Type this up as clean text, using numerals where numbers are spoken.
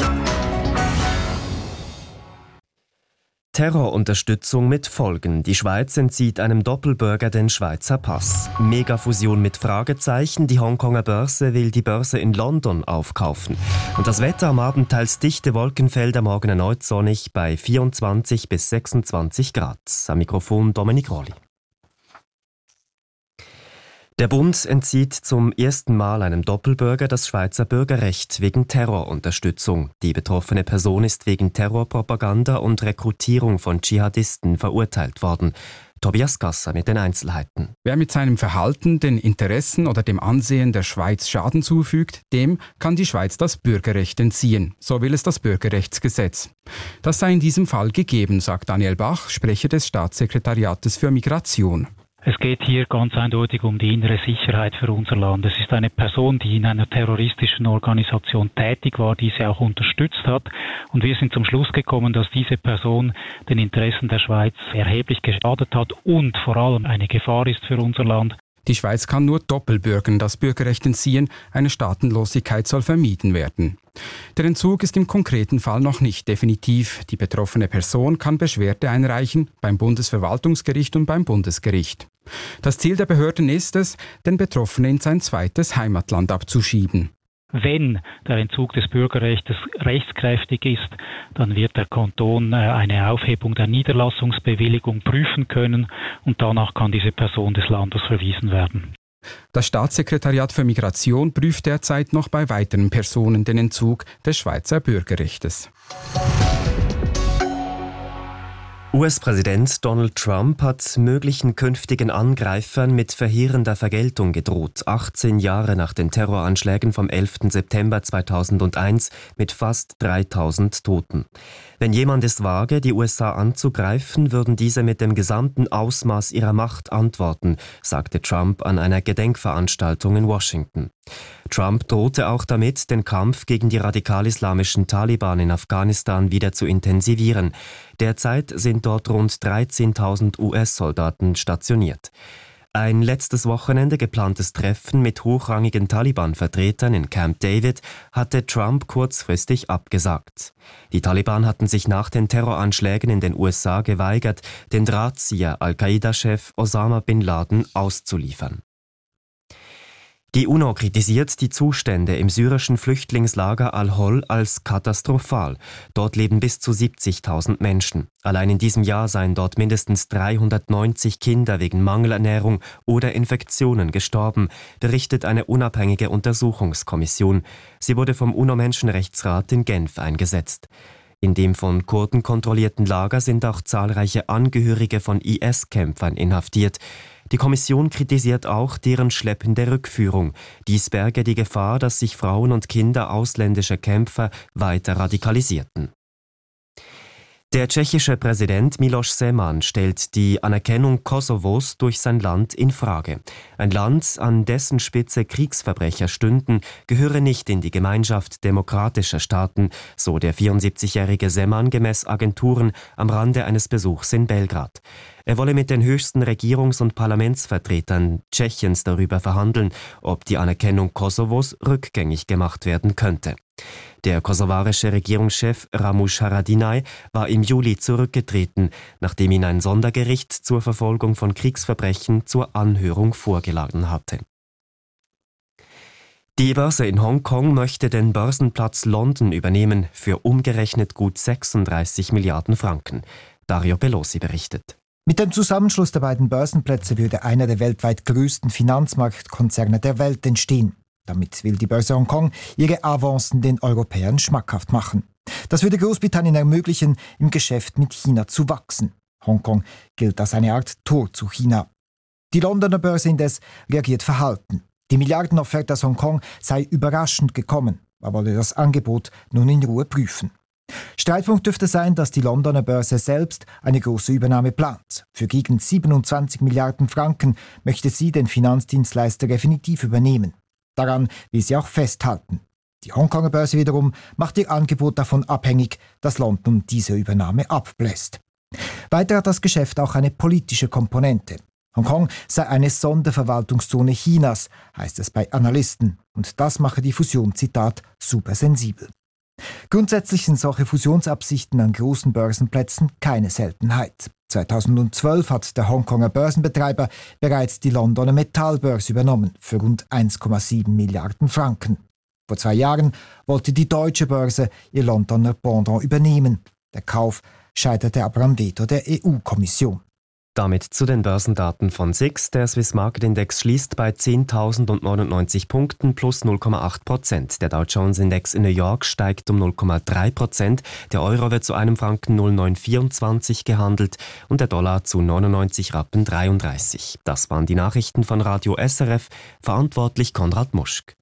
Terrorunterstützung mit Folgen. Die Schweiz entzieht einem Doppelbürger den Schweizer Pass. Megafusion mit Fragezeichen. Die Hongkonger Börse will die Börse in London aufkaufen. Und das Wetter am Abend teils dichte Wolkenfelder, morgen erneut sonnig bei 24 bis 26 Grad. Am Mikrofon Dominik Rolli. Der Bund entzieht zum ersten Mal einem Doppelbürger das Schweizer Bürgerrecht wegen Terrorunterstützung. Die betroffene Person ist wegen Terrorpropaganda und Rekrutierung von Dschihadisten verurteilt worden. Tobias Gasser mit den Einzelheiten. Wer mit seinem Verhalten den Interessen oder dem Ansehen der Schweiz Schaden zufügt, dem kann die Schweiz das Bürgerrecht entziehen. So will es das Bürgerrechtsgesetz. Das sei in diesem Fall gegeben, sagt Daniel Bach, Sprecher des Staatssekretariates für Migration. Es geht hier ganz eindeutig um die innere Sicherheit für unser Land. Es ist eine Person, die in einer terroristischen Organisation tätig war, die sie auch unterstützt hat. Und wir sind zum Schluss gekommen, dass diese Person den Interessen der Schweiz erheblich geschadet hat und vor allem eine Gefahr ist für unser Land. Die Schweiz kann nur Doppelbürgern das Bürgerrecht entziehen, eine Staatenlosigkeit soll vermieden werden. Der Entzug ist im konkreten Fall noch nicht definitiv. Die betroffene Person kann Beschwerde einreichen beim Bundesverwaltungsgericht und beim Bundesgericht. Das Ziel der Behörden ist es, den Betroffenen in sein zweites Heimatland abzuschieben. Wenn der Entzug des Bürgerrechts rechtskräftig ist, dann wird der Kanton eine Aufhebung der Niederlassungsbewilligung prüfen können und danach kann diese Person des Landes verwiesen werden. Das Staatssekretariat für Migration prüft derzeit noch bei weiteren Personen den Entzug des Schweizer Bürgerrechts. US-Präsident Donald Trump hat möglichen künftigen Angreifern mit verheerender Vergeltung gedroht, 18 Jahre nach den Terroranschlägen vom 11. September 2001 mit fast 3000 Toten. Wenn jemand es wage, die USA anzugreifen, würden diese mit dem gesamten Ausmaß ihrer Macht antworten, sagte Trump an einer Gedenkveranstaltung in Washington. Trump drohte auch damit, den Kampf gegen die radikal-islamischen Taliban in Afghanistan wieder zu intensivieren. Derzeit sind dort rund 13.000 US-Soldaten stationiert. Ein letztes Wochenende geplantes Treffen mit hochrangigen Taliban-Vertretern in Camp David hatte Trump kurzfristig abgesagt. Die Taliban hatten sich nach den Terroranschlägen in den USA geweigert, den Drahtzieher Al-Qaida-Chef Osama bin Laden auszuliefern. Die UNO kritisiert die Zustände im syrischen Flüchtlingslager Al-Hol als katastrophal. Dort leben bis zu 70.000 Menschen. Allein in diesem Jahr seien dort mindestens 390 Kinder wegen Mangelernährung oder Infektionen gestorben, berichtet eine unabhängige Untersuchungskommission. Sie wurde vom UNO-Menschenrechtsrat in Genf eingesetzt. In dem von Kurden kontrollierten Lager sind auch zahlreiche Angehörige von IS-Kämpfern inhaftiert. Die Kommission kritisiert auch deren schleppende Rückführung. Dies berge die Gefahr, dass sich Frauen und Kinder ausländischer Kämpfer weiter radikalisierten. Der tschechische Präsident Miloš Zeman stellt die Anerkennung Kosovos durch sein Land in Frage. Ein Land, an dessen Spitze Kriegsverbrecher stünden, gehöre nicht in die Gemeinschaft demokratischer Staaten, so der 74-jährige Zeman gemäß Agenturen am Rande eines Besuchs in Belgrad. Er wolle mit den höchsten Regierungs- und Parlamentsvertretern Tschechiens darüber verhandeln, ob die Anerkennung Kosovos rückgängig gemacht werden könnte. Der kosovarische Regierungschef Ramush Haradinaj war im Juli zurückgetreten, nachdem ihn ein Sondergericht zur Verfolgung von Kriegsverbrechen zur Anhörung vorgeladen hatte. Die Börse in Hongkong möchte den Börsenplatz London übernehmen für umgerechnet gut 36 Milliarden Franken. Dario Pelosi berichtet. Mit dem Zusammenschluss der beiden Börsenplätze würde einer der weltweit größten Finanzmarktkonzerne der Welt entstehen. Damit will die Börse Hongkong ihre Avancen den Europäern schmackhaft machen. Das würde Großbritannien ermöglichen, im Geschäft mit China zu wachsen. Hongkong gilt als eine Art Tor zu China. Die Londoner Börse indes reagiert verhalten. Die Milliardenofferte aus Hongkong sei überraschend gekommen. Man wolle das Angebot nun in Ruhe prüfen. Streitpunkt dürfte sein, dass die Londoner Börse selbst eine große Übernahme plant. Für gegen 27 Milliarden Franken möchte sie den Finanzdienstleister definitiv übernehmen. Daran will sie auch festhalten. Die Hongkonger Börse wiederum macht ihr Angebot davon abhängig, dass London diese Übernahme abbläst. Weiter hat das Geschäft auch eine politische Komponente. Hongkong sei eine Sonderverwaltungszone Chinas, heißt es bei Analysten. Und das mache die Fusion, Zitat, super sensibel. Grundsätzlich sind solche Fusionsabsichten an großen Börsenplätzen keine Seltenheit. 2012 hat der Hongkonger Börsenbetreiber bereits die Londoner Metallbörse übernommen für rund 1,7 Milliarden Franken. Vor 2 Jahren wollte die Deutsche Börse ihr Londoner Pendant übernehmen. Der Kauf scheiterte aber am Veto der EU-Kommission. Damit zu den Börsendaten von SIX. Der Swiss Market Index schließt bei 10.099 Punkten plus 0,8%. Der Dow Jones Index in New York steigt um 0,3%. Der Euro wird zu einem Franken 0,924 gehandelt und der Dollar zu 99 Rappen 33. Das waren die Nachrichten von Radio SRF. Verantwortlich Konrad Muschk.